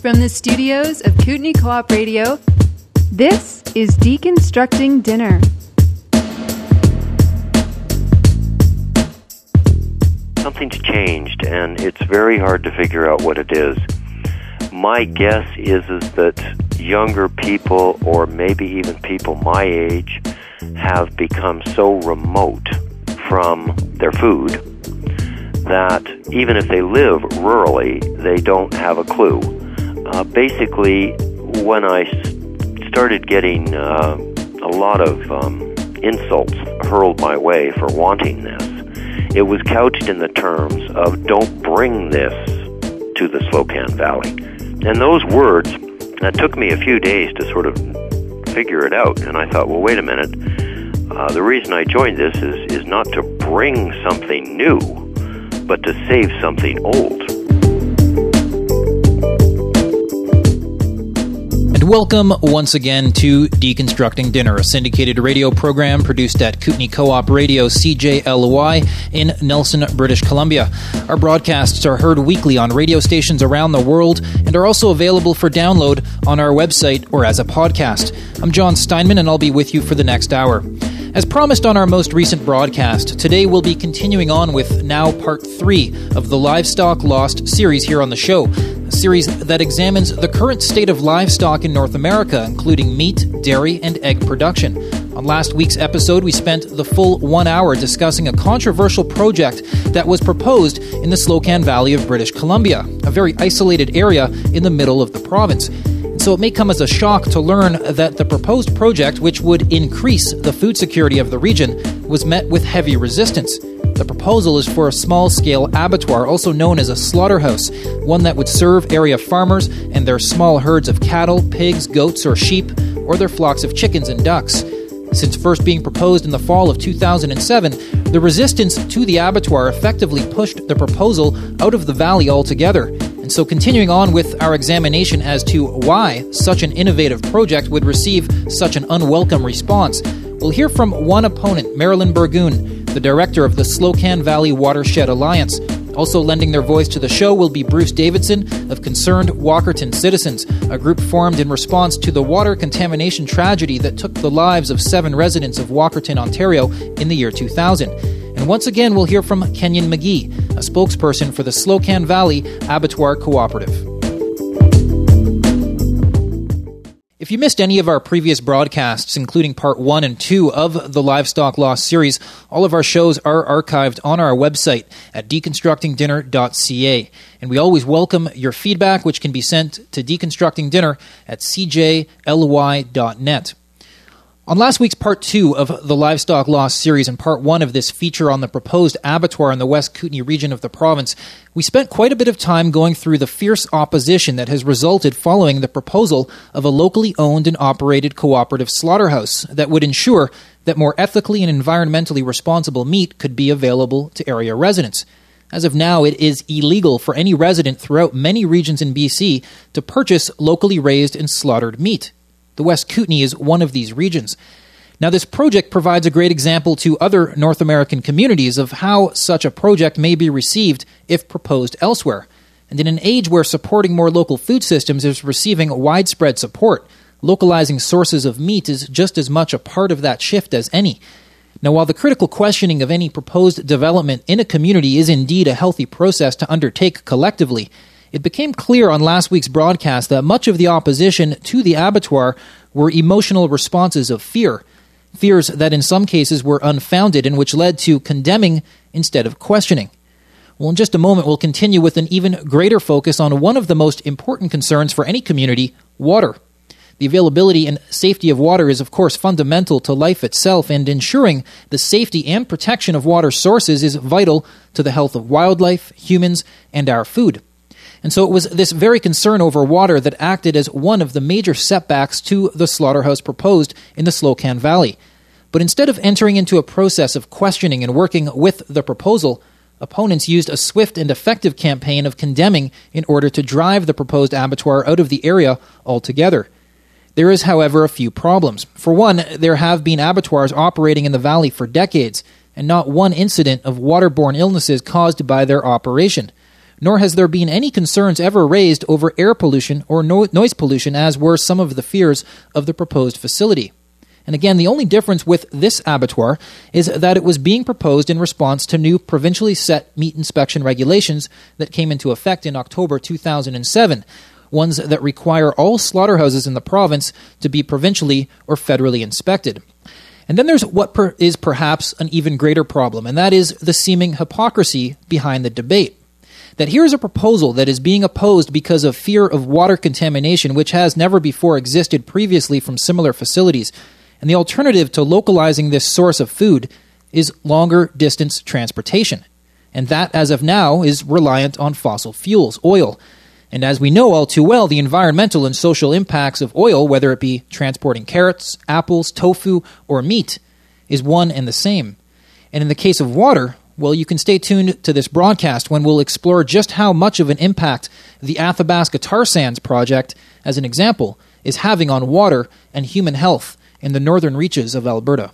from the studios of Kootenai Co-op Radio, this is Deconstructing Dinner. Something's changed, and it's very hard to figure out what it is. My guess is that younger people, or maybe even people my age, have become so remote from their food that even if they live rurally, they don't have a clue. Basically, when I started getting a lot of insults hurled my way for wanting this, it was couched in the terms of "don't bring this to the Slocan Valley." And those words, that took me a few days to sort of figure it out. And I thought, well, wait a minute. The reason I joined this is not to bring something new, but to save something old. And welcome once again to Deconstructing Dinner, a syndicated radio program produced at Kootenai Co-op Radio, CJLY, in Nelson, British Columbia. Our broadcasts are heard weekly on radio stations around the world and are also available for download on our website or as a podcast. I'm John Steinman, and I'll be with you for the next hour. As promised on our most recent broadcast, today we'll be continuing on with now Part 3 of the Livestock Lost series here on the show, a series that examines the current state of livestock in North America, including meat, dairy, and egg production. On last week's episode, we spent the full 1 hour discussing a controversial project that was proposed in the Slocan Valley of British Columbia, a very isolated area in the middle of the province. So it may come as a shock to learn that the proposed project, which would increase the food security of the region, was met with heavy resistance. The proposal is for a small-scale abattoir, also known as a slaughterhouse, one that would serve area farmers and their small herds of cattle, pigs, goats, or sheep, or their flocks of chickens and ducks. Since first being proposed in the fall of 2007, the resistance to the abattoir effectively pushed the proposal out of the valley altogether. And so continuing on with our examination as to why such an innovative project would receive such an unwelcome response, we'll hear from one opponent, Marilyn Burgoon, the director of the Slocan Valley Watershed Alliance. Also lending their voice to the show will be Bruce Davidson of Concerned Walkerton Citizens, a group formed in response to the water contamination tragedy that took the lives of 7 residents of Walkerton, Ontario in the year 2000. And once again, we'll hear from Kenyon McGee, a spokesperson for the Slocan Valley Abattoir Cooperative. If you missed any of our previous broadcasts, including Part 1 and 2 of the Livestock Lost series, all of our shows are archived on our website at deconstructingdinner.ca. And we always welcome your feedback, which can be sent to deconstructingdinner@cjly.net. On last week's Part 2 of the Livestock Lost series and Part 1 of this feature on the proposed abattoir in the West Kootenay region of the province, we spent quite a bit of time going through the fierce opposition that has resulted following the proposal of a locally owned and operated cooperative slaughterhouse that would ensure that more ethically and environmentally responsible meat could be available to area residents. As of now, it is illegal for any resident throughout many regions in BC to purchase locally raised and slaughtered meat. The West Kootenay is one of these regions. Now, this project provides a great example to other North American communities of how such a project may be received if proposed elsewhere. And in an age where supporting more local food systems is receiving widespread support, localizing sources of meat is just as much a part of that shift as any. Now, while the critical questioning of any proposed development in a community is indeed a healthy process to undertake collectively, it became clear on last week's broadcast that much of the opposition to the abattoir were emotional responses of fear. Fears that in some cases were unfounded and which led to condemning instead of questioning. Well, in just a moment, we'll continue with an even greater focus on one of the most important concerns for any community, water. The availability and safety of water is, of course, fundamental to life itself, and ensuring the safety and protection of water sources is vital to the health of wildlife, humans, and our food. And so it was this very concern over water that acted as one of the major setbacks to the slaughterhouse proposed in the Slocan Valley. But instead of entering into a process of questioning and working with the proposal, opponents used a swift and effective campaign of condemning in order to drive the proposed abattoir out of the area altogether. There is, however, a few problems. For one, there have been abattoirs operating in the valley for decades, and not one incident of waterborne illnesses caused by their operation. nor has there been any concerns ever raised over air pollution or noise pollution, as were some of the fears of the proposed facility. And again, the only difference with this abattoir is that it was being proposed in response to new provincially set meat inspection regulations that came into effect in October 2007, ones that require all slaughterhouses in the province to be provincially or federally inspected. And then there's what is perhaps an even greater problem, and that is the seeming hypocrisy behind the debate. That here's a proposal that is being opposed because of fear of water contamination, which has never before existed previously from similar facilities. And the alternative to localizing this source of food is longer distance transportation. And that, as of now, is reliant on fossil fuels, oil. And as we know all too well, the environmental and social impacts of oil, whether it be transporting carrots, apples, tofu, or meat, is one and the same. And in the case of water, well, you can stay tuned to this broadcast when we'll explore just how much of an impact the Athabasca tar sands project, as an example, is having on water and human health in the northern reaches of Alberta.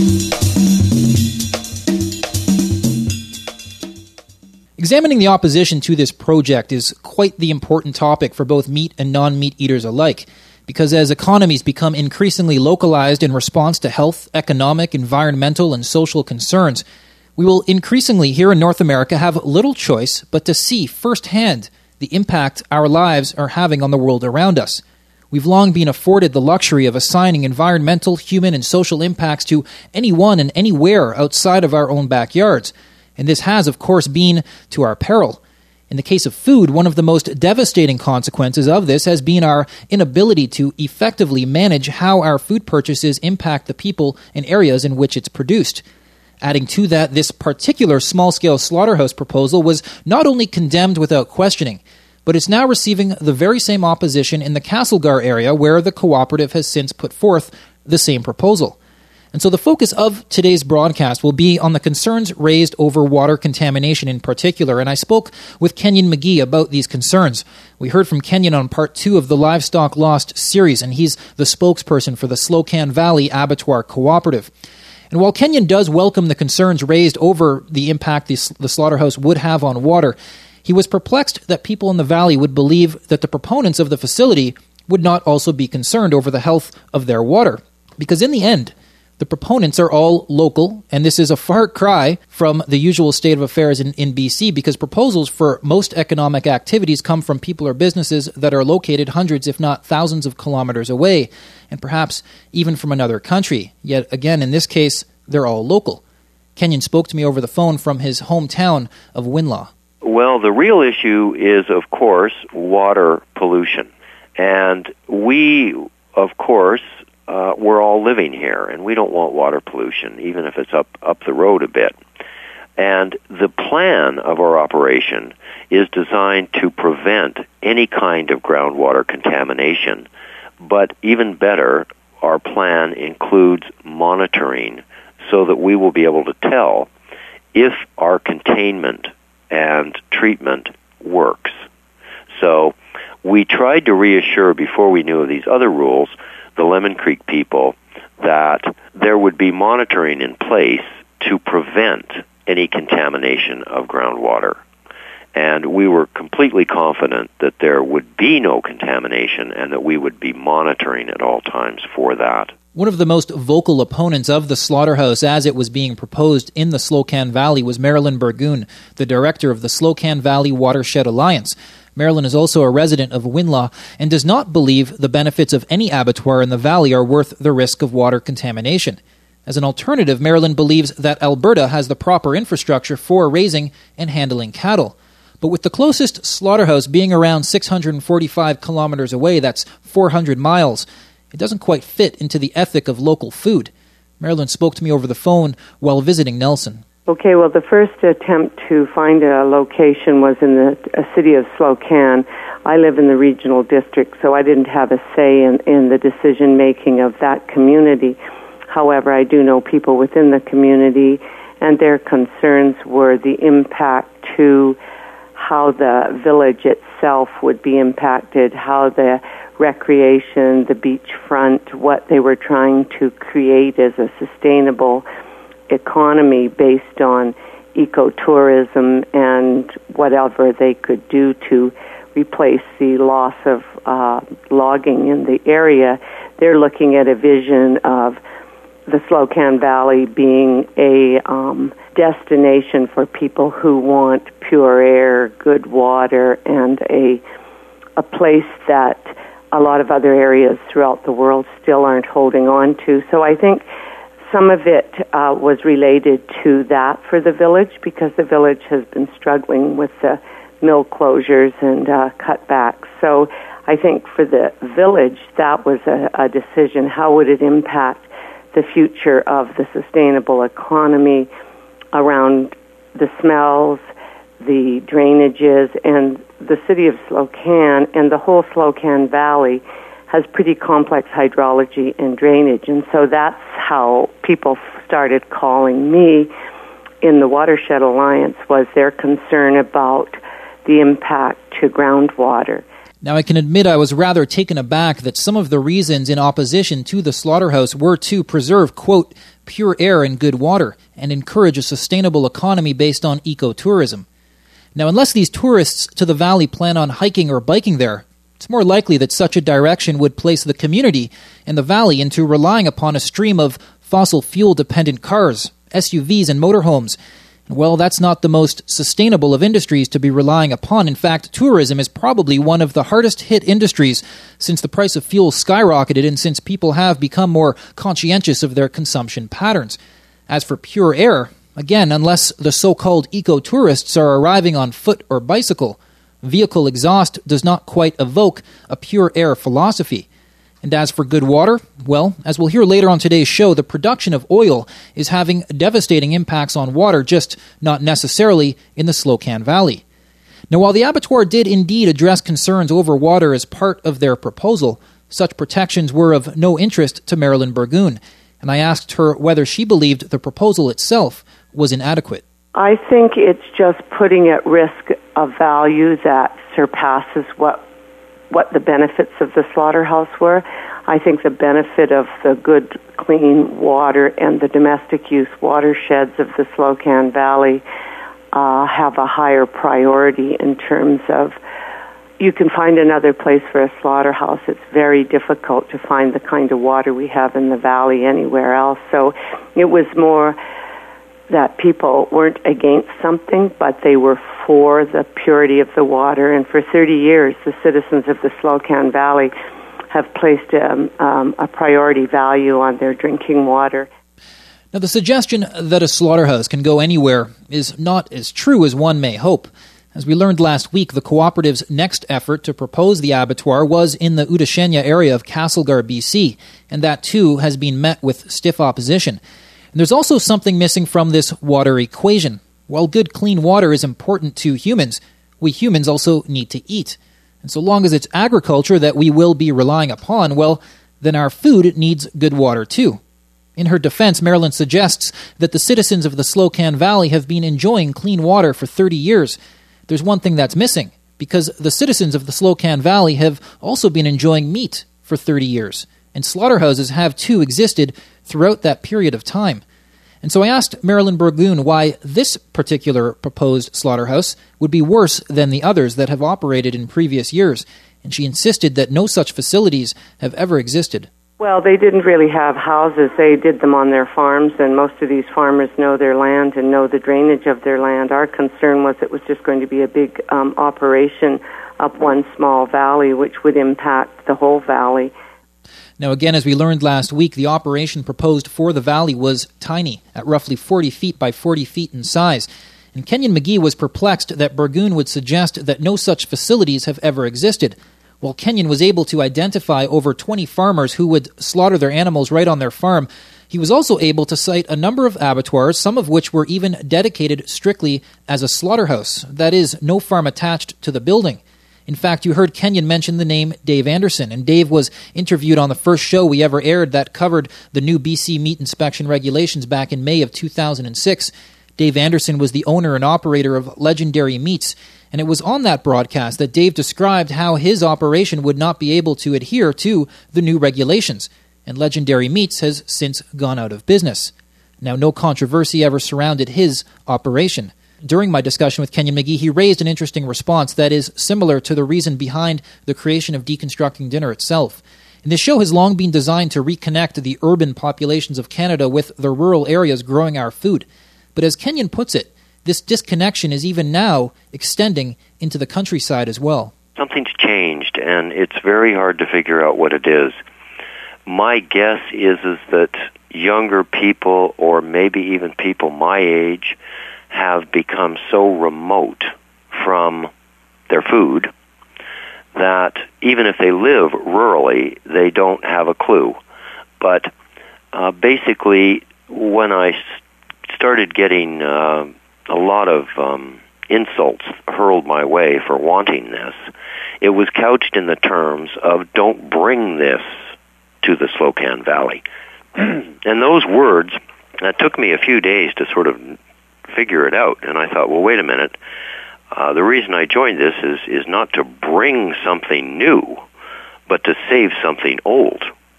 Examining the opposition to this project is quite the important topic for both meat and non-meat eaters alike, because as economies become increasingly localized in response to health, economic, environmental, and social concerns, we will increasingly here in North America have little choice but to see firsthand the impact our lives are having on the world around us. We've long been afforded the luxury of assigning environmental, human, and social impacts to anyone and anywhere outside of our own backyards. And this has, of course, been to our peril. In the case of food, one of the most devastating consequences of this has been our inability to effectively manage how our food purchases impact the people and areas in which it's produced. Adding to that, this particular small-scale slaughterhouse proposal was not only condemned without questioning, but it's now receiving the very same opposition in the Castlegar area where the cooperative has since put forth the same proposal. And so the focus of today's broadcast will be on the concerns raised over water contamination in particular, and I spoke with Kenyon McGee about these concerns. We heard from Kenyon on part 2 of the Livestock Lost series, and he's the spokesperson for the Slocan Valley Abattoir Cooperative. And while Kenyon does welcome the concerns raised over the impact the slaughterhouse would have on water, he was perplexed that people in the valley would believe that the proponents of the facility would not also be concerned over the health of their water. Because in the end, the proponents are all local, and this is a far cry from the usual state of affairs in BC, because proposals for most economic activities come from people or businesses that are located hundreds, if not thousands of kilometers away, and perhaps even from another country. Yet again, in this case, they're all local. Kenyon spoke to me over the phone from his hometown of Winlaw. Well, the real issue is, of course, water pollution. And we, of course, we're all living here, and we don't want water pollution, even if it's up the road a bit. And the plan of our operation is designed to prevent any kind of groundwater contamination. But even better, our plan includes monitoring so that we will be able to tell if our containment and treatment works. So we tried to reassure, before we knew of these other rules, the Lemon Creek people that there would be monitoring in place to prevent any contamination of groundwater. And we were completely confident that there would be no contamination and that we would be monitoring at all times for that. One of the most vocal opponents of the slaughterhouse as it was being proposed in the Slocan Valley was Marilyn Burgoon, the director of the Slocan Valley Watershed Alliance. Marilyn is also a resident of Winlaw and does not believe the benefits of any abattoir in the valley are worth the risk of water contamination. As an alternative, Marilyn believes that Alberta has the proper infrastructure for raising and handling cattle. But with the closest slaughterhouse being around 645 kilometers away, that's 400 miles, it doesn't quite fit into the ethic of local food. Marilyn spoke to me over the phone while visiting Nelson. Okay, well, the first attempt to find a location was in the city of Slocan. I live in the regional district, so I didn't have a say in the decision-making of that community. However, I do know people within the community, and their concerns were the impact to how the village itself would be impacted, how the recreation, the beachfront, what they were trying to create as a sustainable economy based on ecotourism and whatever they could do to replace the loss of logging in the area. They're looking at a vision of the Slocan Valley being a destination for people who want pure air, good water, and a place that a lot of other areas throughout the world still aren't holding on to. So I think some of it was related to that for the village, because the village has been struggling with the mill closures and cutbacks. So I think for the village, that was a decision. How would it impact the future of the sustainable economy around the smells, the drainages, and the city of Slocan and the whole Slocan Valley has pretty complex hydrology and drainage. And so that's how people started calling me in the Watershed Alliance, was their concern about the impact to groundwater. Now, I can admit I was rather taken aback that some of the reasons in opposition to the slaughterhouse were to preserve, quote, pure air and good water, and encourage a sustainable economy based on ecotourism. Now, unless these tourists to the valley plan on hiking or biking there, it's more likely that such a direction would place the community and the valley into relying upon a stream of fossil fuel-dependent cars, SUVs, and motorhomes. Well, that's not the most sustainable of industries to be relying upon. In fact, tourism is probably one of the hardest hit industries since the price of fuel skyrocketed and since people have become more conscientious of their consumption patterns. As for pure air, again, unless the so-called eco-tourists are arriving on foot or bicycle, vehicle exhaust does not quite evoke a pure air philosophy. And as for good water, well, as we'll hear later on today's show, the production of oil is having devastating impacts on water, just not necessarily in the Slocan Valley. Now, while the abattoir did indeed address concerns over water as part of their proposal, such protections were of no interest to Marilyn Burgoon, and I asked her whether she believed the proposal itself was inadequate. I think it's just putting at risk a value that surpasses what the benefits of the slaughterhouse were. I think the benefit of the good, clean water and the domestic use watersheds of the Slocan Valley have a higher priority in terms of, you can find another place for a slaughterhouse. It's very difficult to find the kind of water we have in the valley anywhere else. So it was more that people weren't against something, but they were for the purity of the water. And for 30 years, the citizens of the Slocan Valley have placed a priority value on their drinking water. Now, the suggestion that a slaughterhouse can go anywhere is not as true as one may hope. As we learned last week, the cooperative's next effort to propose the abattoir was in the Udashenya area of Castlegar, BC, and that too has been met with stiff opposition. And there's also something missing from this water equation. While good, clean water is important to humans, we humans also need to eat. And so long as it's agriculture that we will be relying upon, well, then our food needs good water too. In her defense, Marilyn suggests that the citizens of the Slocan Valley have been enjoying clean water for 30 years. There's one thing that's missing, because the citizens of the Slocan Valley have also been enjoying meat for 30 years, and slaughterhouses have too existed throughout that period of time. And so I asked Marilyn Burgoon why this particular proposed slaughterhouse would be worse than the others that have operated in previous years, and she insisted that no such facilities have ever existed. Well, they didn't really have houses. They did them on their farms, and most of these farmers know their land and know the drainage of their land. Our concern was it was just going to be a big operation up one small valley, which would impact the whole valley. Now, again, as we learned last week, the operation proposed for the valley was tiny, at roughly 40 feet by 40 feet in size. And Kenyon McGee was perplexed that Burgoon would suggest that no such facilities have ever existed. While Kenyon was able to identify over 20 farmers who would slaughter their animals right on their farm, he was also able to cite a number of abattoirs, some of which were even dedicated strictly as a slaughterhouse. That is, no farm attached to the building. In fact, you heard Kenyon mention the name Dave Anderson, and Dave was interviewed on the first show we ever aired that covered the new BC meat inspection regulations back in May of 2006. Dave Anderson was the owner and operator of Legendary Meats, and it was on that broadcast that Dave described how his operation would not be able to adhere to the new regulations, and Legendary Meats has since gone out of business. Now, no controversy ever surrounded his operation. During my discussion with Kenyon McGee, he raised an interesting response that is similar to the reason behind the creation of Deconstructing Dinner itself. And this show has long been designed to reconnect the urban populations of Canada with the rural areas growing our food. But as Kenyon puts it, this disconnection is even now extending into the countryside as well. Something's changed, and it's very hard to figure out what it is. My guess is that younger people, or maybe even people my age, have become so remote from their food that even if they live rurally, they don't have a clue. But basically, when I started getting a lot of insults hurled my way for wanting this, it was couched in the terms of, don't bring this to the Slocan Valley. And those words, that took me a few days to sort of figure it out. And I thought, well, wait a minute. The reason I joined this is not to bring something new, but to save something old.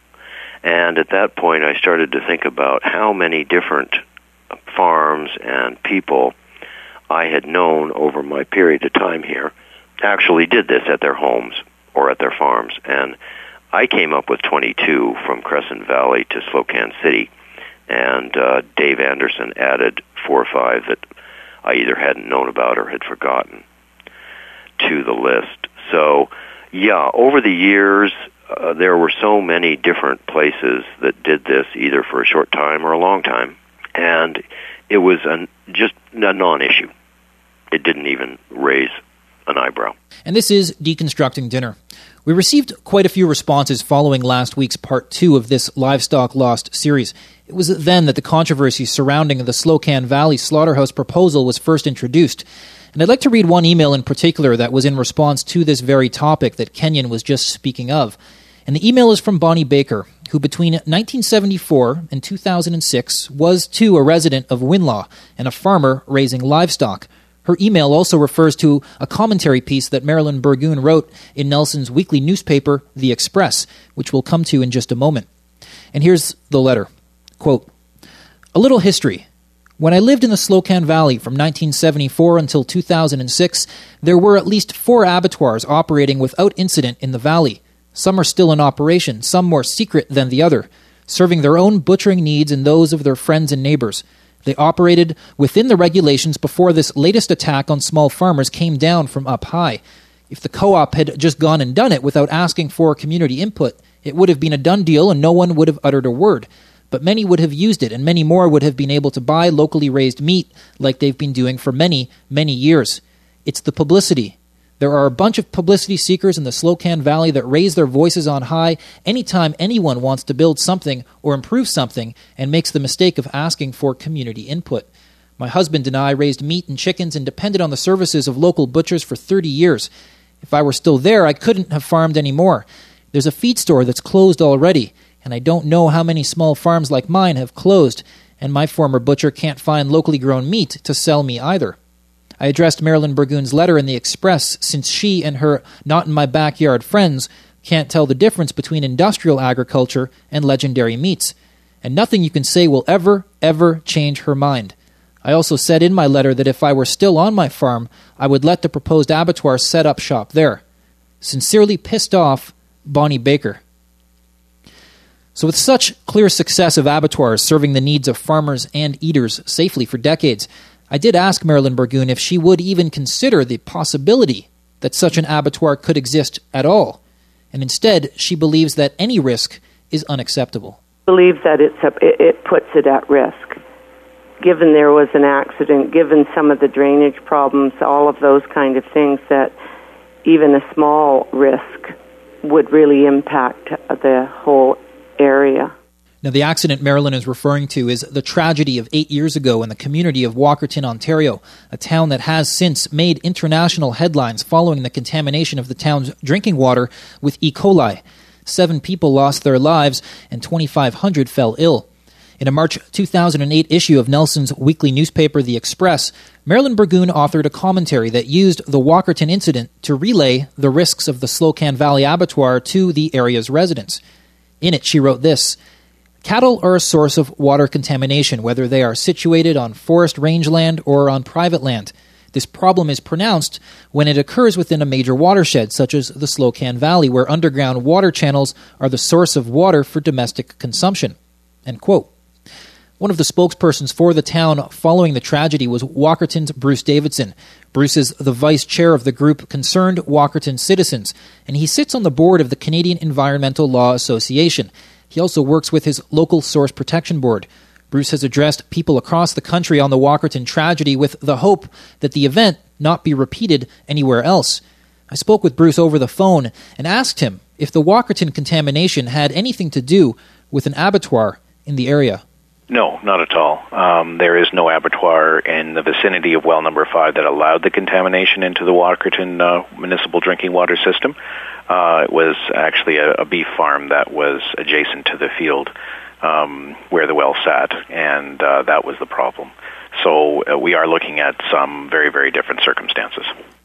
And at that point, I started to think about how many different farms and people I had known over my period of time here actually did this at their homes or at their farms. And I came up with 22 from Crescent Valley to Slocan City, and Dave Anderson added 4 or 5 that I either hadn't known about or had forgotten to the list. So, yeah, over the years, there were so many different places that did this, either for a short time or a long time, and it was just a non-issue. It didn't even raise an eyebrow. And this is Deconstructing Dinner. We received quite a few responses following last week's Part 2 of this Livestock Lost series. It was then that the controversy surrounding the Slocan Valley Slaughterhouse proposal was first introduced. And I'd like to read one email in particular that was in response to this very topic that Kenyon was just speaking of. And the email is from Bonnie Baker, who between 1974 and 2006 was too a resident of Winlaw and a farmer raising livestock. Her email also refers to a commentary piece that Marilyn Burgoon wrote in Nelson's weekly newspaper, The Express, which we'll come to in just a moment. And here's the letter. Quote, "A little history. When I lived in the Slocan Valley from 1974 until 2006, there were at least 4 abattoirs operating without incident in the valley. Some are still in operation, some more secret than the other, serving their own butchering needs and those of their friends and neighbors. They operated within the regulations before this latest attack on small farmers came down from up high. If the co-op had just gone and done it without asking for community input, it would have been a done deal and no one would have uttered a word. But many would have used it, and many more would have been able to buy locally raised meat like they've been doing for many, many years. It's the publicity. There are a bunch of publicity seekers in the Slocan Valley that raise their voices on high anytime anyone wants to build something or improve something and makes the mistake of asking for community input. My husband and I raised meat and chickens and depended on the services of local butchers for 30 years. If I were still there, I couldn't have farmed anymore. There's a feed store that's closed already, and I don't know how many small farms like mine have closed, and my former butcher can't find locally grown meat to sell me either. I addressed Marilyn Burgoon's letter in the Express since she and her not-in-my-backyard friends can't tell the difference between industrial agriculture and legendary meats, and nothing you can say will ever change her mind. I also said in my letter that if I were still on my farm, I would let the proposed abattoir set up shop there. Sincerely pissed off, Bonnie Baker." So with such clear success of abattoirs serving the needs of farmers and eaters safely for decades, I did ask Marilyn Burgoon if she would even consider the possibility that such an abattoir could exist at all. And instead, she believes that any risk is unacceptable. I believe that it puts it at risk. Given there was an accident, given some of the drainage problems, all of those kind of things, that even a small risk would really impact the whole area. Now, the accident Marilyn is referring to is the tragedy of 8 years ago in the community of Walkerton, Ontario, a town that has since made international headlines following the contamination of the town's drinking water with E. coli. 7 people lost their lives and 2,500 fell ill. In a March 2008 issue of Nelson's weekly newspaper, The Express, Marilyn Burgoon authored a commentary that used the Walkerton incident to relay the risks of the Slocan Valley Abattoir to the area's residents. In it, she wrote this: Cattle are a source of water contamination, whether they are situated on forest rangeland or on private land. This problem is pronounced when it occurs within a major watershed, such as the Slocan Valley, where underground water channels are the source of water for domestic consumption. End quote. One of the spokespersons for the town following the tragedy was Walkerton's Bruce Davidson. Bruce is the vice chair of the group Concerned Walkerton Citizens, and he sits on the board of the Canadian Environmental Law Association. He also works with his local Source Protection Board. Bruce has addressed people across the country on the Walkerton tragedy with the hope that the event not be repeated anywhere else. I spoke with Bruce over the phone and asked him if the Walkerton contamination had anything to do with an abattoir in the area. No, not at all. There is no abattoir in the vicinity of well number 5 that allowed the contamination into the Walkerton municipal drinking water system. It was actually a beef farm that was adjacent to the field where the well sat, and that was the problem. So we are looking at some very, very different circumstances.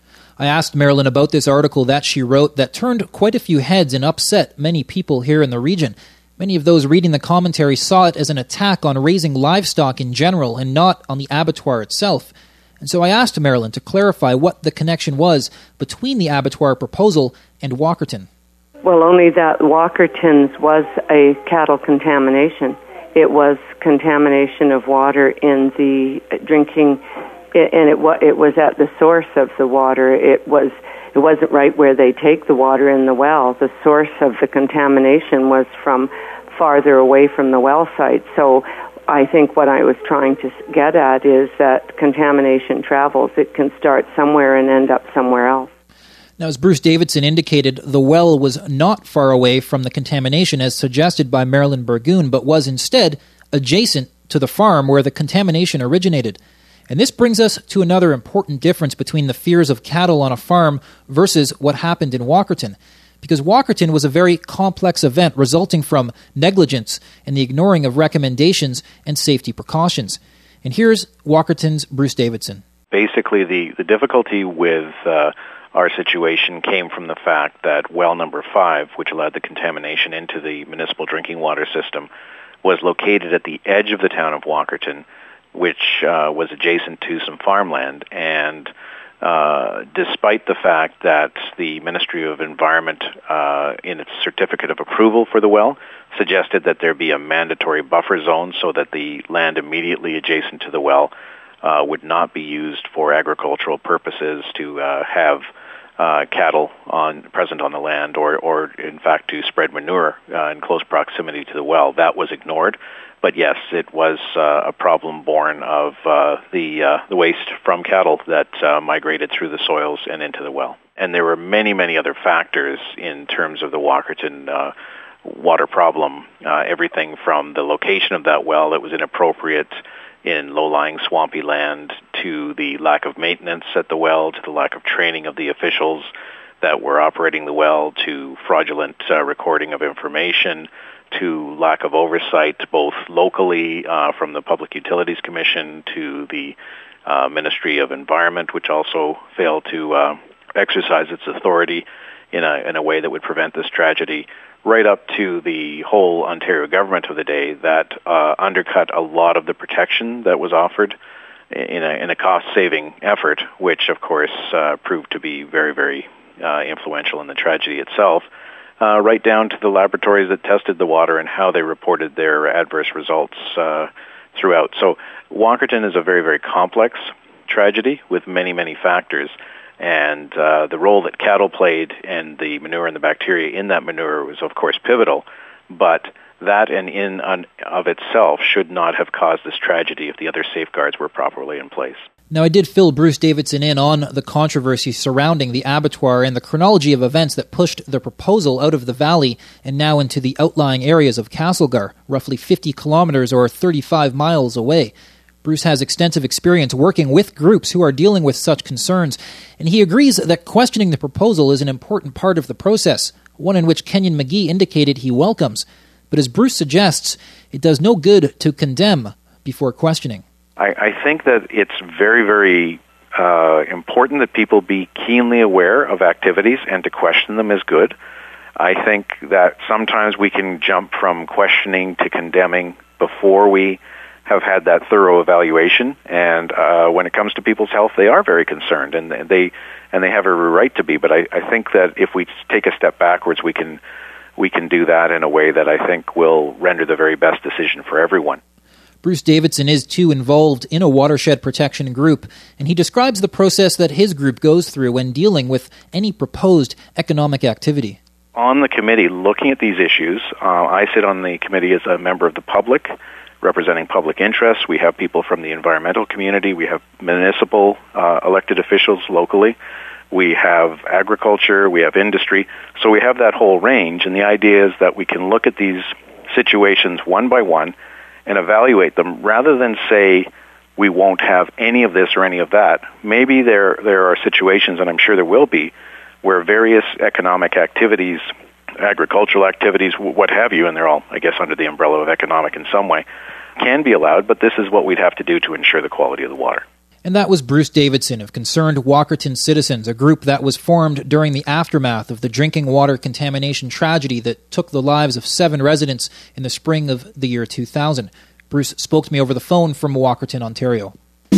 I asked Marilyn about this article that she wrote that turned quite a few heads and upset many people here in the region. Many of those reading the commentary saw it as an attack on raising livestock in general and not on the abattoir itself. And so I asked Marilyn to clarify what the connection was between the abattoir proposal and Walkerton. Well, only that Walkerton's was a cattle contamination. It was contamination of water in the drinking, and it was at the source of the water. It wasn't right where they take the water in the well. The source of the contamination was from farther away from the well site. So I think what I was trying to get at is that contamination travels. It can start somewhere and end up somewhere else. Now, as Bruce Davidson indicated, the well was not far away from the contamination as suggested by Marilyn Burgoon, but was instead adjacent to the farm where the contamination originated. And this brings us to another important difference between the fears of cattle on a farm versus what happened in Walkerton. Because Walkerton was a very complex event resulting from negligence and the ignoring of recommendations and safety precautions. And here's Walkerton's Bruce Davidson. Basically, the difficulty with our situation came from the fact that well number 5, which allowed the contamination into the municipal drinking water system, was located at the edge of the town of Walkerton, which was adjacent to some farmland, and despite the fact that the Ministry of Environment, in its certificate of approval for the well, suggested that there be a mandatory buffer zone so that the land immediately adjacent to the well would not be used for agricultural purposes to have cattle present on the land or in fact to spread manure in close proximity to the well. That was ignored. But yes, it was a problem born of the waste from cattle that migrated through the soils and into the well. And there were many, many other factors in terms of the Walkerton water problem, everything from the location of that well that was inappropriate in low-lying swampy land, to the lack of maintenance at the well, to the lack of training of the officials that were operating the well, to fraudulent recording of information, to lack of oversight both locally from the Public Utilities Commission to the Ministry of Environment, which also failed to exercise its authority in a way that would prevent this tragedy, right up to the whole Ontario government of the day that undercut a lot of the protection that was offered in a cost-saving effort, which of course proved to be very, very influential in the tragedy itself. Right down to the laboratories that tested the water and how they reported their adverse results throughout. So Walkerton is a very, very complex tragedy with many, many factors. And the role that cattle played and the manure and the bacteria in that manure was, of course, pivotal. But that in of itself should not have caused this tragedy if the other safeguards were properly in place. Now, I did fill Bruce Davidson in on the controversy surrounding the abattoir and the chronology of events that pushed the proposal out of the valley and now into the outlying areas of Castlegar, roughly 50 kilometers or 35 miles away. Bruce has extensive experience working with groups who are dealing with such concerns, and he agrees that questioning the proposal is an important part of the process, one in which Kenyon McGee indicated he welcomes. But as Bruce suggests, it does no good to condemn before questioning. I think that it's very, very important that people be keenly aware of activities, and to question them is good. I think that sometimes we can jump from questioning to condemning before we have had that thorough evaluation. And when it comes to people's health, they are very concerned, and they have every right to be. But I think that if we take a step backwards, we can do that in a way that I think will render the very best decision for everyone. Bruce Davidson is, too, involved in a watershed protection group, and he describes the process that his group goes through when dealing with any proposed economic activity. On the committee, looking at these issues, I sit on the committee as a member of the public, representing public interests. We have people from the environmental community. We have municipal elected officials locally. We have agriculture. We have industry. So we have that whole range, and the idea is that we can look at these situations one by one and evaluate them rather than say we won't have any of this or any of that. Maybe there are situations, and I'm sure there will be, where various economic activities, agricultural activities, what have you, and they're all, I guess, under the umbrella of economic in some way, can be allowed, but this is what we'd have to do to ensure the quality of the water. And that was Bruce Davidson of Concerned Walkerton Citizens, a group that was formed during the aftermath of the drinking water contamination tragedy that took the lives of 7 residents in the spring of the year 2000. Bruce spoke to me over the phone from Walkerton, Ontario.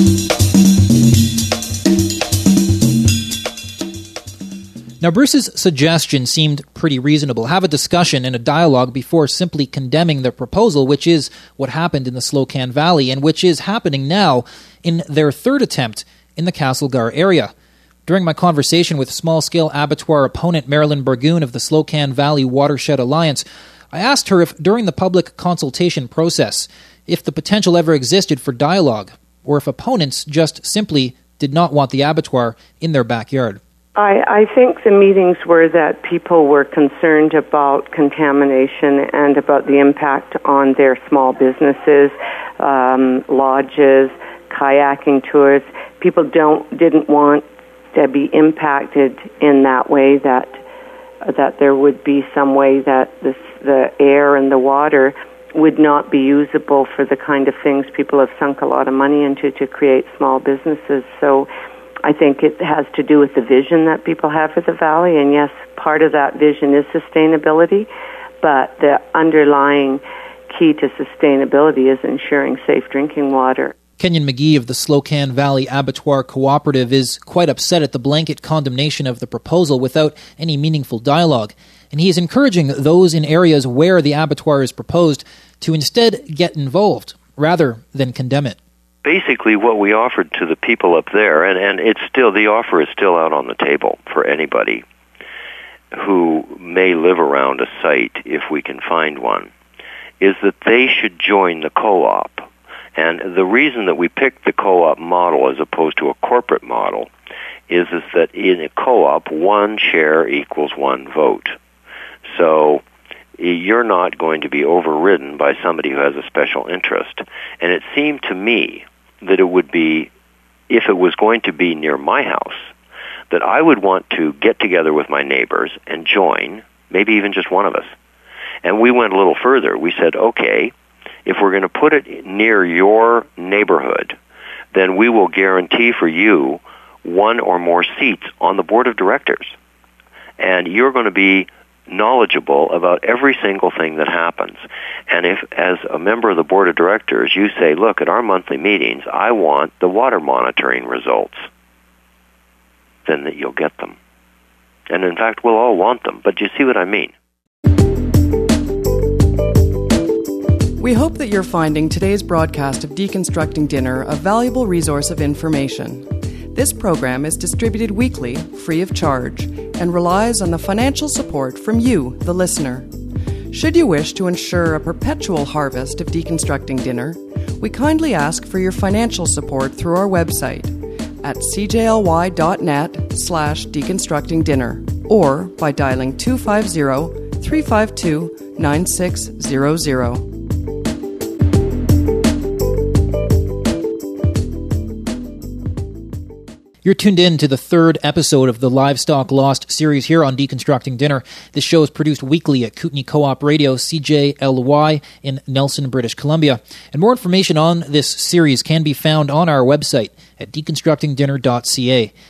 Now, Bruce's suggestion seemed pretty reasonable. Have a discussion and a dialogue before simply condemning the proposal, which is what happened in the Slocan Valley and which is happening now in their third attempt in the Castlegar area. During my conversation with small-scale abattoir opponent Marilyn Burgoon of the Slocan Valley Watershed Alliance, I asked her if, during the public consultation process, if the potential ever existed for dialogue, or if opponents just simply did not want the abattoir in their backyard. I think the meetings were that people were concerned about contamination and about the impact on their small businesses, lodges, kayaking tours. People didn't want to be impacted in that way, that there would be some way that the air and the water would not be usable for the kind of things people have sunk a lot of money into to create small businesses. So I think it has to do with the vision that people have for the valley, and yes, part of that vision is sustainability, but the underlying key to sustainability is ensuring safe drinking water. Kenyon McGee of the Slocan Valley Abattoir Cooperative is quite upset at the blanket condemnation of the proposal without any meaningful dialogue, and he is encouraging those in areas where the abattoir is proposed to instead get involved rather than condemn it. Basically, what we offered to the people up there, and it's still, the offer is still out on the table for anybody who may live around a site, if we can find one, is that they should join the co-op. And the reason that we picked the co-op model as opposed to a corporate model is that in a co-op, 1 share equals 1 vote. So you're not going to be overridden by somebody who has a special interest. And it seemed to me that it would be, if it was going to be near my house, that I would want to get together with my neighbors and join, maybe even just one of us. And we went a little further. We said, okay, if we're going to put it near your neighborhood, then we will guarantee for you 1 or more seats on the board of directors. And you're going to be knowledgeable about every single thing that happens. And if, as a member of the board of directors, you say, look, at our monthly meetings, I want the water monitoring results, then that you'll get them. And in fact, we'll all want them. But you see what I mean? We hope that you're finding today's broadcast of Deconstructing Dinner a valuable resource of information. This program is distributed weekly, free of charge, and relies on the financial support from you, the listener. Should you wish to ensure a perpetual harvest of Deconstructing Dinner, we kindly ask for your financial support through our website at cjly.net/deconstructingdinner or by dialing 250-352-9600. You're tuned in to the third episode of the Livestock Lost series here on Deconstructing Dinner. This show is produced weekly at Kootenay Co-op Radio, CJLY, in Nelson, British Columbia. And more information on this series can be found on our website at deconstructingdinner.ca.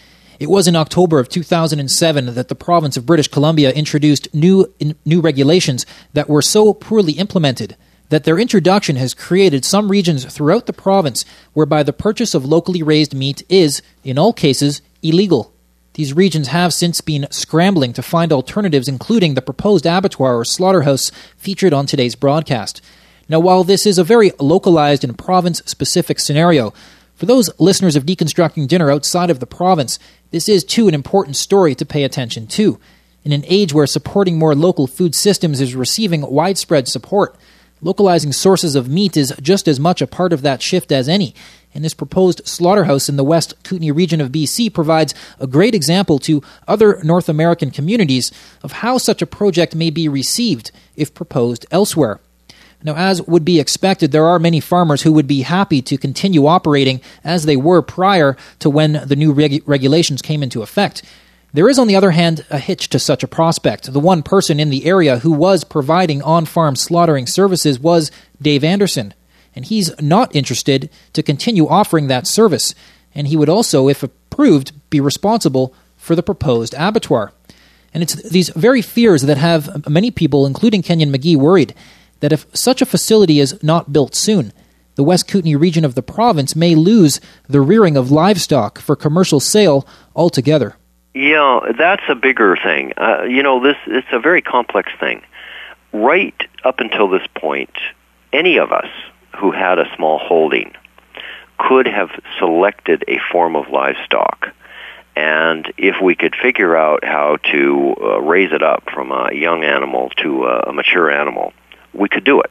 It was in October of 2007 that the province of British Columbia introduced new regulations that were so poorly implemented that their introduction has created some regions throughout the province whereby the purchase of locally raised meat is, in all cases, illegal. These regions have since been scrambling to find alternatives, including the proposed abattoir or slaughterhouse featured on today's broadcast. Now, while this is a very localized and province-specific scenario, for those listeners of Deconstructing Dinner outside of the province, this is, too, an important story to pay attention to. In an age where supporting more local food systems is receiving widespread support, localizing sources of meat is just as much a part of that shift as any, and this proposed slaughterhouse in the West Kootenay region of BC provides a great example to other North American communities of how such a project may be received if proposed elsewhere. Now, as would be expected, there are many farmers who would be happy to continue operating as they were prior to when the new regulations came into effect. There is, on the other hand, a hitch to such a prospect. The one person in the area who was providing on-farm slaughtering services was Dave Anderson, and he's not interested to continue offering that service, and he would also, if approved, be responsible for the proposed abattoir. And it's these very fears that have many people, including Kenyon McGee, worried that if such a facility is not built soon, the West Kootenay region of the province may lose the rearing of livestock for commercial sale altogether. Yeah, that's a bigger thing. It's a very complex thing. Right up until this point, any of us who had a small holding could have selected a form of livestock. And if we could figure out how to raise it up from a young animal to a mature animal, we could do it.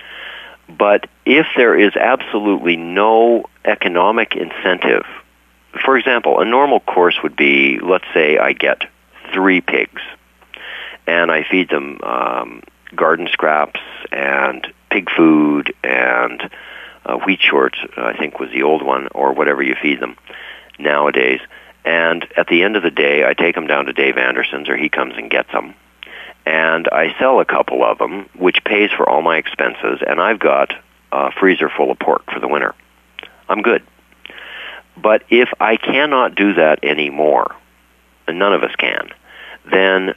But if there is absolutely no economic incentive, for example, a normal course would be, let's say I get 3 pigs, and I feed them garden scraps and pig food and wheat shorts, I think was the old one, or whatever you feed them nowadays. And at the end of the day, I take them down to Dave Anderson's, or he comes and gets them, and I sell a couple of them, which pays for all my expenses, and I've got a freezer full of pork for the winter. I'm good. But if I cannot do that anymore, and none of us can, then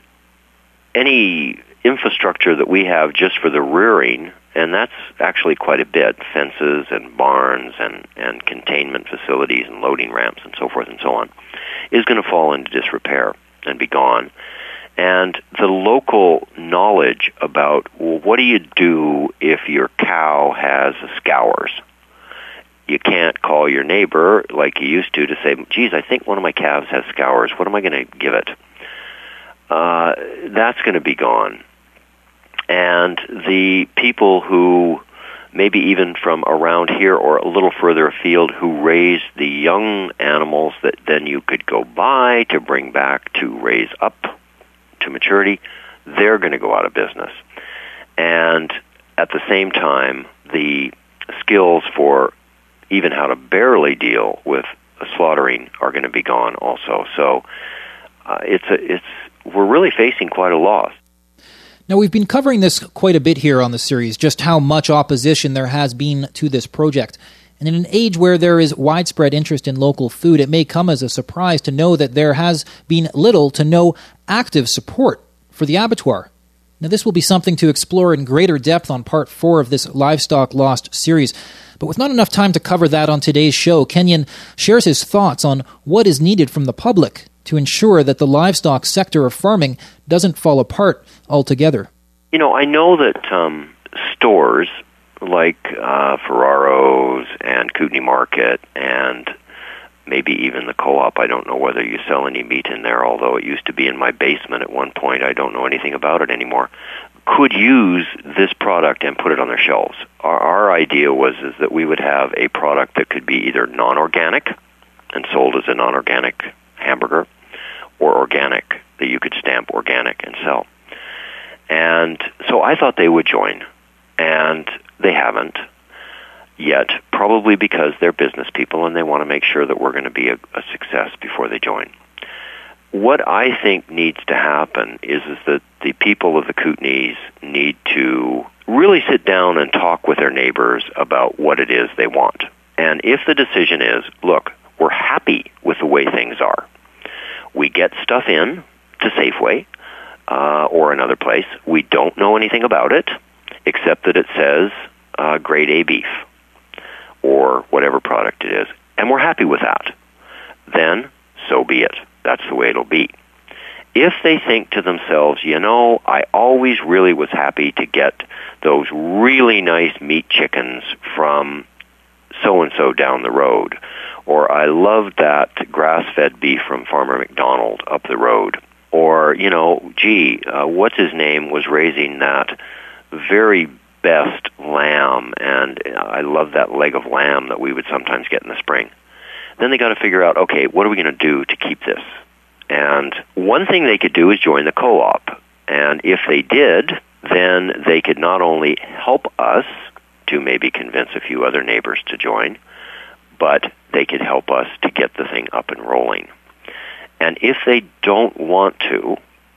any infrastructure that we have just for the rearing, and that's actually quite a bit, fences and barns and containment facilities and loading ramps and so forth and so on, is going to fall into disrepair and be gone. And the local knowledge about, well, what do you do if your cow has scours? You can't call your neighbor like you used to say, geez, I think one of my calves has scours. What am I going to give it? That's going to be gone. And the people who, maybe even from around here or a little further afield, who raise the young animals that then you could go buy to bring back to raise up to maturity, they're going to go out of business. And at the same time, the skills for even how to barely deal with slaughtering are going to be gone also. So we're really facing quite a loss. Now, we've been covering this quite a bit here on the series, just how much opposition there has been to this project. And in an age where there is widespread interest in local food, it may come as a surprise to know that there has been little to no active support for the abattoir. Now, this will be something to explore in greater depth on Part 4 of this Livestock Lost series. But with not enough time to cover that on today's show, Kenyon shares his thoughts on what is needed from the public to ensure that the livestock sector of farming doesn't fall apart altogether. You know, I know that stores like Ferraro's and Kootenay Market and maybe even the Co-op, I don't know whether you sell any meat in there, although it used to be in my basement at one point. I don't know anything about it anymore. Could use this product and put it on their shelves. Our idea was that we would have a product that could be either non-organic and sold as a non-organic hamburger, or organic, that you could stamp organic and sell. And so I thought they would join, and they haven't yet, probably because they're business people and they want to make sure that we're going to be a success before they join. What I think needs to happen is that the people of the Kootenays need to really sit down and talk with their neighbors about what it is they want. And if the decision is, look, we're happy with the way things are, We get stuff in to Safeway or another place. We don't know anything about it, except that it says grade A beef or whatever product it is, and we're happy with that. Then, so be it. That's the way it'll be. If they think to themselves, I always really was happy to get those really nice meat chickens from so-and-so down the road, or I loved that grass-fed beef from Farmer McDonald up the road, or, what's his name was raising that very best lamb, and I love that leg of lamb that we would sometimes get in the spring. Then they got to figure out, okay, what are we going to do to keep this? And one thing they could do is join the co-op. And if they did, then they could not only help us to maybe convince a few other neighbors to join, but they could help us to get the thing up and rolling. And if they don't want to,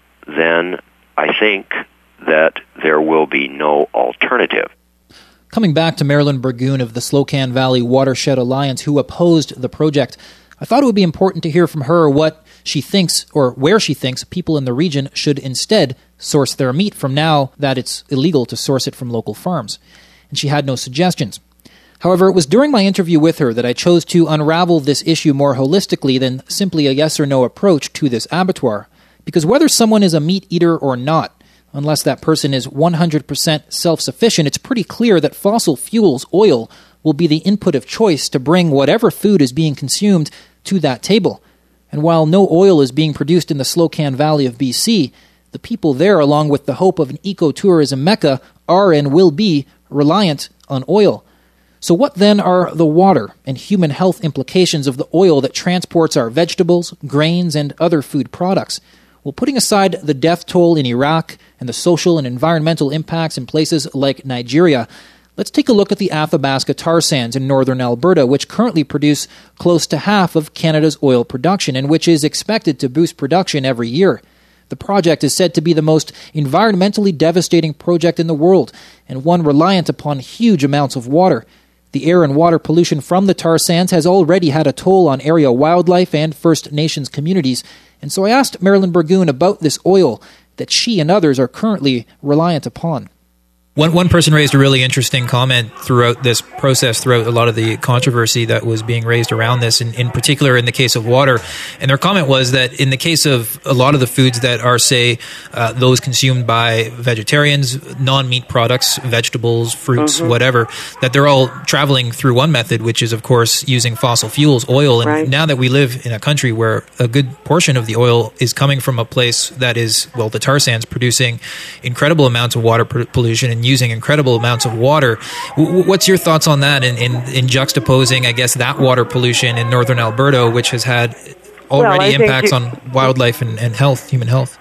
then I think that there will be no alternative. Coming back to Marilyn Burgoon of the Slocan Valley Watershed Alliance, who opposed the project, I thought it would be important to hear from her what she thinks, or where she thinks, people in the region should instead source their meat from now that it's illegal to source it from local farms. And she had no suggestions. However, it was during my interview with her that I chose to unravel this issue more holistically than simply a yes or no approach to this abattoir. Because whether someone is a meat eater or not, unless that person is 100% self-sufficient, it's pretty clear that fossil fuels, oil, will be the input of choice to bring whatever food is being consumed to that table. And while no oil is being produced in the Slocan Valley of BC, the people there, along with the hope of an ecotourism mecca, are and will be reliant on oil. So what then are the water and human health implications of the oil that transports our vegetables, grains, and other food products? Well, putting aside the death toll in Iraq and the social and environmental impacts in places like Nigeria, let's take a look at the Athabasca tar sands in northern Alberta, which currently produce close to half of Canada's oil production and which is expected to boost production every year. The project is said to be the most environmentally devastating project in the world and one reliant upon huge amounts of water. The air and water pollution from the tar sands has already had a toll on area wildlife and First Nations communities, and so I asked Marilyn Burgoon about this oil that she and others are currently reliant upon. One person raised a really interesting comment throughout this process, throughout a lot of the controversy that was being raised around this, in particular in the case of water. And their comment was that in the case of a lot of the foods that are, say, those consumed by vegetarians, non-meat products, vegetables, fruits, whatever, that they're all traveling through one method, which is, of course, using fossil fuels, oil. And now that we live in a country where a good portion of the oil is coming from a place that is, well, the tar sands producing incredible amounts of water pollution and using incredible amounts of water. What's your thoughts on that in juxtaposing, I guess, that water pollution in northern Alberta, which has had already impacts on wildlife and health, human health?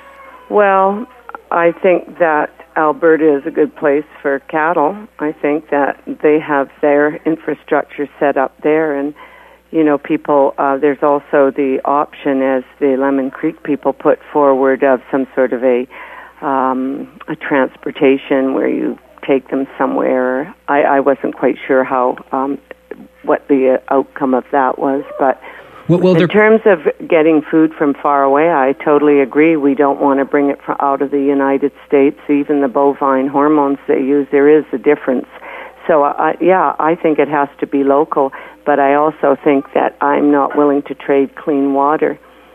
Well, I think that Alberta is a good place for cattle. I think that they have their infrastructure set up there, and people, there's also the option, as the Lemon Creek people put forward, of some sort of a transportation where you take them somewhere. I wasn't quite sure how what the outcome of that was, but in terms of getting food from far away, I totally agree. We don't want to bring it out of the United States. Even the bovine hormones they use, there is a difference. So, I think it has to be local, but I also think that I'm not willing to trade clean water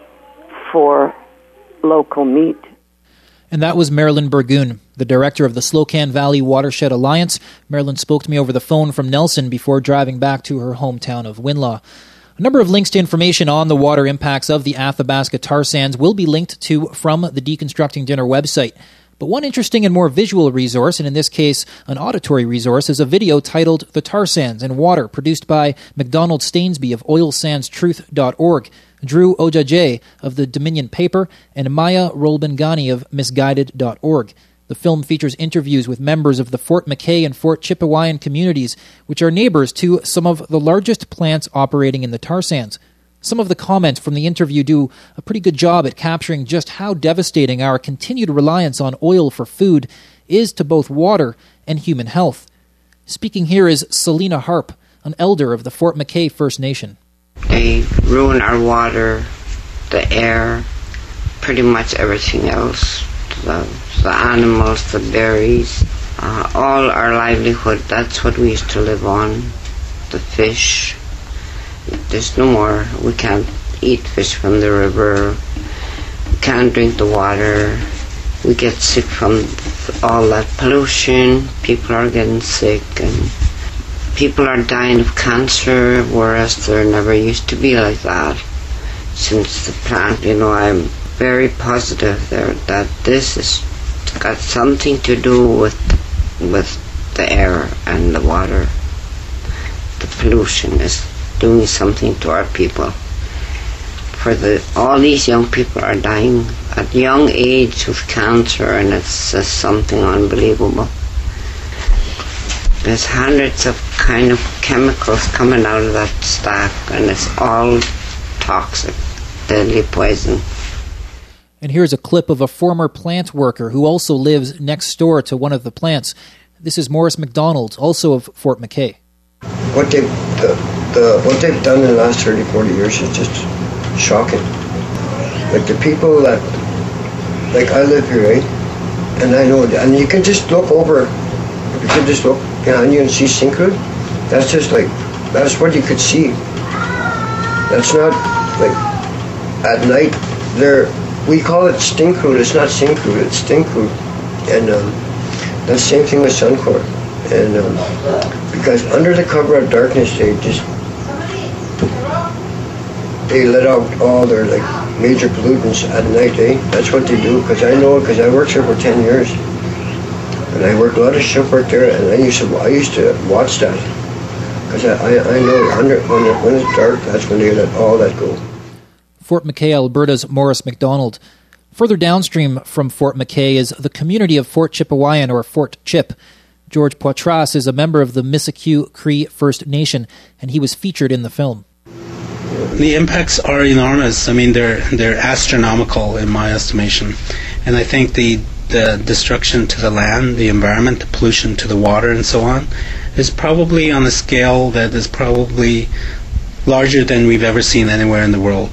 for local meat. And that was Marilyn Burgoon, the director of the Slocan Valley Watershed Alliance. Marilyn spoke to me over the phone from Nelson before driving back to her hometown of Winlaw. A number of links to information on the water impacts of the Athabasca tar sands will be linked to from the Deconstructing Dinner website. But one interesting and more visual resource, and in this case an auditory resource, is a video titled The Tar Sands and Water, produced by McDonald Stainsby of oilsandstruth.org, Drew Ojaje of the Dominion Paper, and Maya Rolbengani of misguided.org. The film features interviews with members of the Fort McKay and Fort Chipewyan communities, which are neighbors to some of the largest plants operating in the tar sands. Some of the comments from the interview do a pretty good job at capturing just how devastating our continued reliance on oil for food is to both water and human health. Speaking here is Selena Harp, an elder of the Fort McKay First Nation. They ruin our water. the air, pretty much everything else, the animals, the berries, all our livelihood. That's what we used to live on, the fish. There's no more. We can't eat fish from the river. We can't drink the water. We get sick from all that pollution. People are getting sick, and people are dying of cancer, whereas there never used to be like that. Since the plant, I'm very positive there that this has got something to do with the air and the water. The pollution is doing something to our people. All these young people are dying at young age with cancer, and it's just something unbelievable. There's hundreds of kind of chemicals coming out of that stack, and it's all toxic, deadly poison. And here's a clip of a former plant worker who also lives next door to one of the plants. This is Morris McDonald, also of Fort McKay. What they've done in the last 30, 40 years is just shocking. Like the people that, like I live here, right? And I know, and you can just look over, you can just look behind you and see Syncrude. That's just like, that's what you could see. That's not, like, at night, we call it Stinkrude. It's not Syncrude, it's Stinkrude. And that's the same thing with Suncor. And because under the cover of darkness, they let out all their major pollutants at night, That's what they do, because I know it, because I worked here for 10 years. And I worked a lot of shift work there, and I used to watch that. Because I know when it's dark, that's when they let all that go. Fort McKay, Alberta's Morris McDonald. Further downstream from Fort McKay is the community of Fort Chipewyan, or Fort Chip. George Poitras is a member of the Mississauga Cree First Nation, and he was featured in the film. The impacts are enormous. I mean, they're astronomical in my estimation. And I think the destruction to the land, the environment, the pollution to the water and so on, is probably on a scale that is probably larger than we've ever seen anywhere in the world.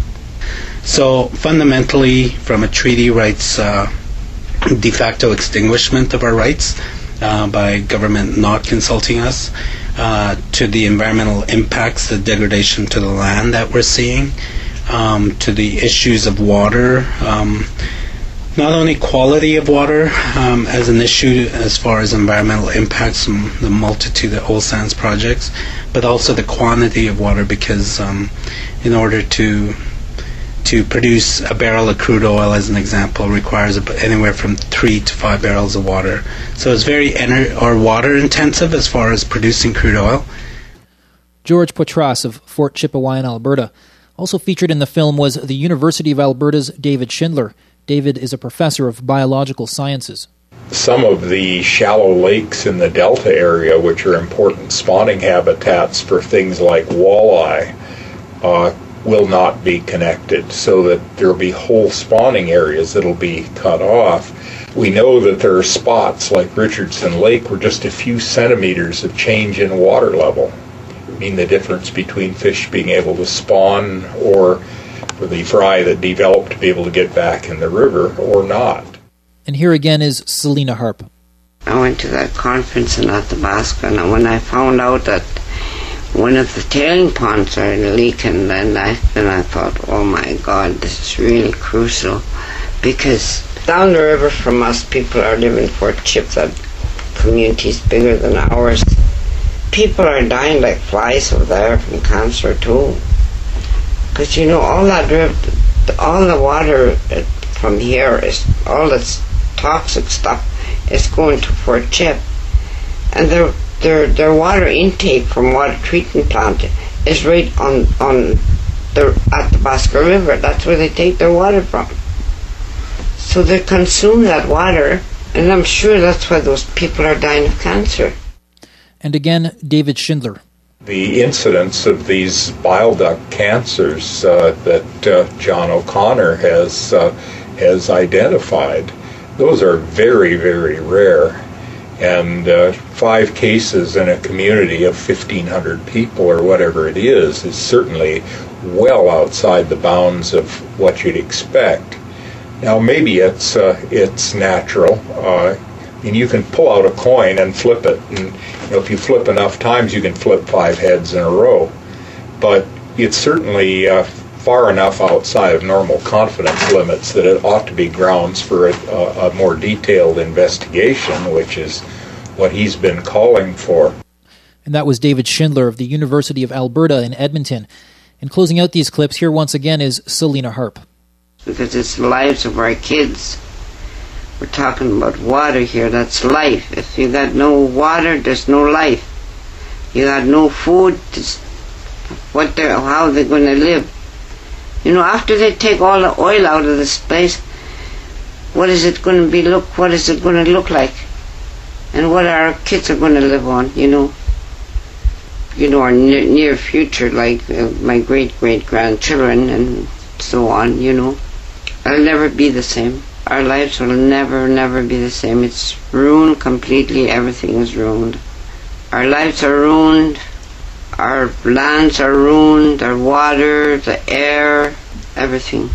So fundamentally, from a treaty rights de facto extinguishment of our rights by government not consulting us, to the environmental impacts, the degradation to the land that we're seeing, to the issues of water, not only quality of water as an issue as far as environmental impacts from the multitude of oil sands projects, but also the quantity of water, because in order to produce a barrel of crude oil, as an example, requires anywhere from 3 to 5 barrels of water. So it's very water intensive as far as producing crude oil. George Poitras of Fort Chipewyan, Alberta. Also featured in the film was the University of Alberta's David Schindler. David is a professor of biological sciences. Some of the shallow lakes in the Delta area, which are important spawning habitats for things like walleye, will not be connected, so that there will be whole spawning areas that will be cut off. We know that there are spots like Richardson Lake where just a few centimeters of change in water level mean the difference between fish being able to spawn or for the fry that developed to be able to get back in the river or not. And here again is Selena Harp. I went to that conference in Athabasca, and when I found out that one of the tailing ponds are leaking, then I thought, oh my God, this is really crucial, because down the river from us, people are living in Fort Chip, that community is bigger than ours. People are dying like flies over there from cancer too, because all that river, all the water from here is all this toxic stuff is going to Fort Chip, and their water intake from water treatment plant is right on the Athabasca River. That's where they take their water from. So they consume that water, and I'm sure that's why those people are dying of cancer. And again, David Schindler. The incidence of these bile duct cancers that John O'Connor has identified, those are very, very rare. And 5 cases in a community of 1,500 people or whatever it is certainly well outside the bounds of what you'd expect. Now, maybe it's natural. And you can pull out a coin and flip it, and if you flip enough times, you can flip 5 heads in a row. But it's certainly far enough outside of normal confidence limits that it ought to be grounds for a more detailed investigation, which is what he's been calling for. And that was David Schindler of the University of Alberta in Edmonton. And closing out these clips, here once again is Selena Harp. Because it's the lives of our kids. We're talking about water here. That's life. If you got no water, there's no life. You got no food. How they're going to live? After they take all the oil out of this place, what is it going to be? What is it going to look like? And what our kids are going to live on? Our near future, like my great-great-grandchildren and so on. I'll never be the same. Our lives will never be the same. It's ruined completely. Everything is ruined. Our lives are ruined. Our lands are ruined. Our water, the air, everything.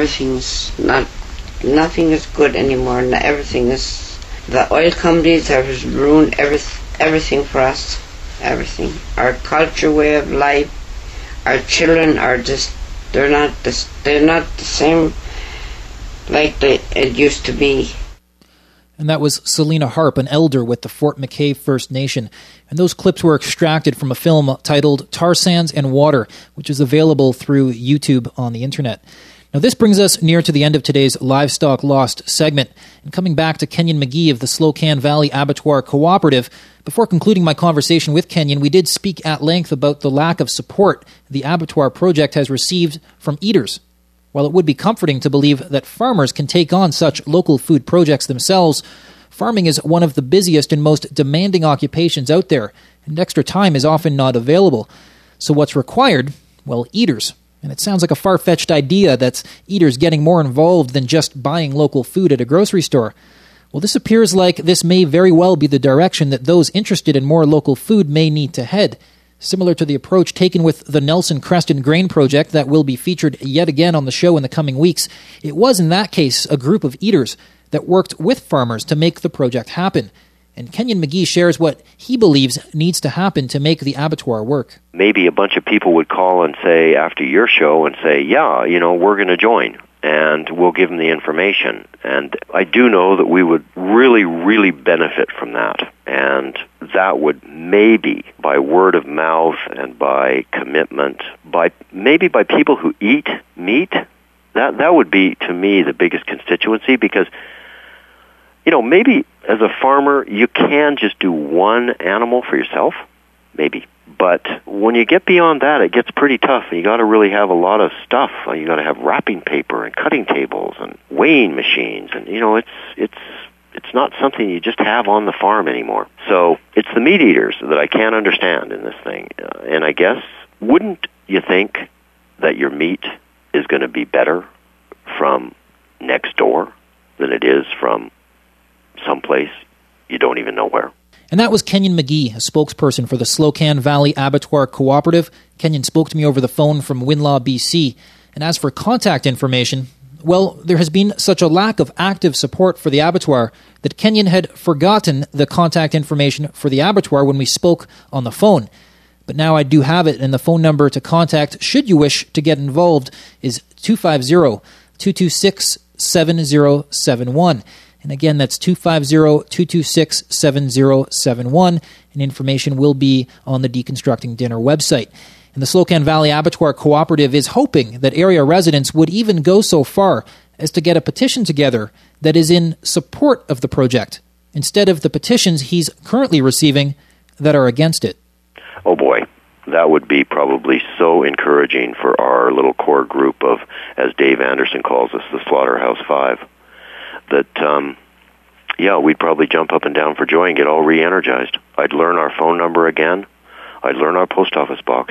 Nothing is good anymore. Everything is... The oil companies have ruined everything for us. Everything. Our culture, way of life. Our children are just... They're not the same like it used to be. And that was Selena Harp, an elder with the Fort McKay First Nation. And those clips were extracted from a film titled Tar Sands and Water, which is available through YouTube on the internet. Now this brings us near to the end of today's Livestock Lost segment. And coming back to Kenyon McGee of the Slocan Valley Abattoir Cooperative, before concluding my conversation with Kenyon, we did speak at length about the lack of support the abattoir project has received from eaters. While it would be comforting to believe that farmers can take on such local food projects themselves, farming is one of the busiest and most demanding occupations out there, and extra time is often not available. So what's required? Well, eaters. And it sounds like a far-fetched idea that's eaters getting more involved than just buying local food at a grocery store. Well, this appears like this may very well be the direction that those interested in more local food may need to head. Similar to the approach taken with the Nelson Creston Grain Project that will be featured yet again on the show in the coming weeks, it was in that case a group of eaters that worked with farmers to make the project happen. And Kenyon McGee shares what he believes needs to happen to make the abattoir work. Maybe a bunch of people would call and say, after your show, and say, yeah, we're going to join, and we'll give them the information. And I do know that we would really, really benefit from that. And that would maybe, by word of mouth and by commitment, maybe by people who eat meat, that would be, to me, the biggest constituency, because maybe as a farmer, you can just do one animal for yourself, maybe. But when you get beyond that, it gets pretty tough, and you got to really have a lot of stuff. You got to have wrapping paper and cutting tables and weighing machines, and it's not something you just have on the farm anymore. So it's the meat eaters that I can't understand in this thing. And I guess, wouldn't you think that your meat is going to be better from next door than it is from someplace you don't even know where? And that was Kenyon McGee, a spokesperson for the Slocan Valley Abattoir Cooperative. Kenyon spoke to me over the phone from Winlaw, BC. And as for contact information, well, there has been such a lack of active support for the abattoir that Kenyon had forgotten the contact information for the abattoir when we spoke on the phone. But now I do have it, and the phone number to contact, should you wish to get involved, is 250-226-7071. And again, that's 250-226-7071, and information will be on the Deconstructing Dinner website. And the Slocan Valley Abattoir Cooperative is hoping that area residents would even go so far as to get a petition together that is in support of the project, instead of the petitions he's currently receiving that are against it. Oh boy, that would be probably so encouraging for our little core group of, as Dave Anderson calls us, the Slaughterhouse Five, that, we'd probably jump up and down for joy and get all re-energized. I'd learn our phone number again. I'd learn our post office box.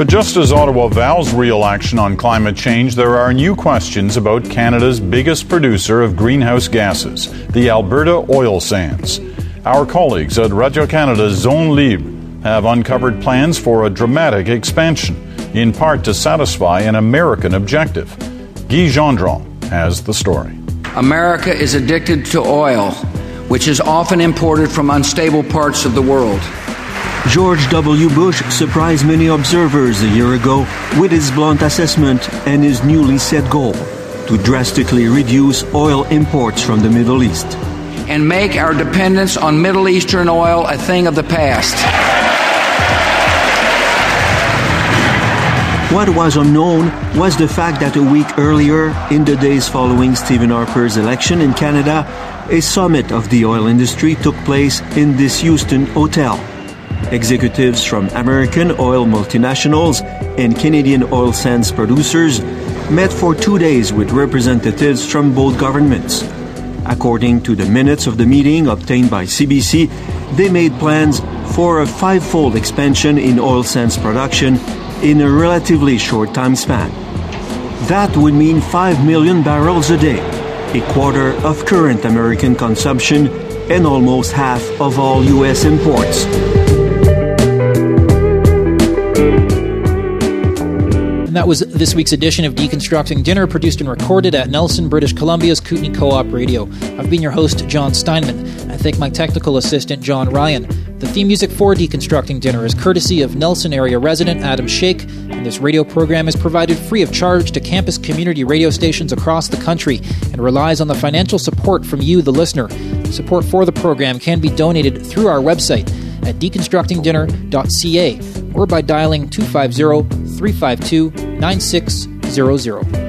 But just as Ottawa vows real action on climate change, there are new questions about Canada's biggest producer of greenhouse gases, the Alberta oil sands. Our colleagues at Radio-Canada's Zone Libre have uncovered plans for a dramatic expansion, in part to satisfy an American objective. Guy Gendron has the story. America is addicted to oil, which is often imported from unstable parts of the world. George W. Bush surprised many observers a year ago with his blunt assessment and his newly set goal to drastically reduce oil imports from the Middle East. And make our dependence on Middle Eastern oil a thing of the past. What was unknown was the fact that a week earlier, in the days following Stephen Harper's election in Canada, a summit of the oil industry took place in this Houston hotel. Executives from American oil multinationals and Canadian oil sands producers met for 2 days with representatives from both governments. According to the minutes of the meeting obtained by CBC, they made plans for a 5-fold expansion in oil sands production in a relatively short time span. That would mean 5 million barrels a day, a quarter of current American consumption and almost half of all U.S. imports. And that was this week's edition of Deconstructing Dinner, produced and recorded at Nelson, British Columbia's Kootenai Co-op Radio. I've been your host, John Steinman. I thank my technical assistant, John Ryan. The theme music for Deconstructing Dinner is courtesy of Nelson area resident Adam Shake, and this radio program is provided free of charge to campus community radio stations across the country and relies on the financial support from you, the listener. Support for the program can be donated through our website at deconstructingdinner.ca or by dialing 250-352-9600.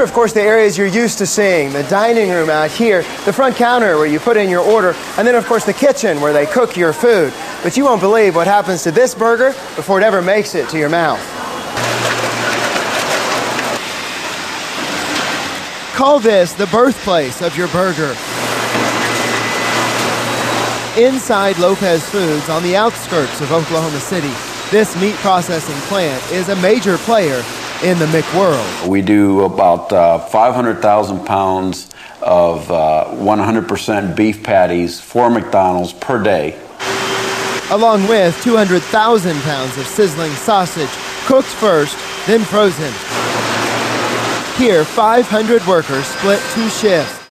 of course, the areas you're used to seeing. The dining room out here, the front counter where you put in your order, and then, of course, the kitchen where they cook your food. But you won't believe what happens to this burger before it ever makes it to your mouth. Call this the birthplace of your burger. Inside Lopez Foods on the outskirts of Oklahoma City, this meat processing plant is a major player in the McWorld. We do about 500,000 pounds of 100% beef patties for McDonald's per day. Along with 200,000 pounds of sizzling sausage, cooked first, then frozen. Here, 500 workers split 2 shifts.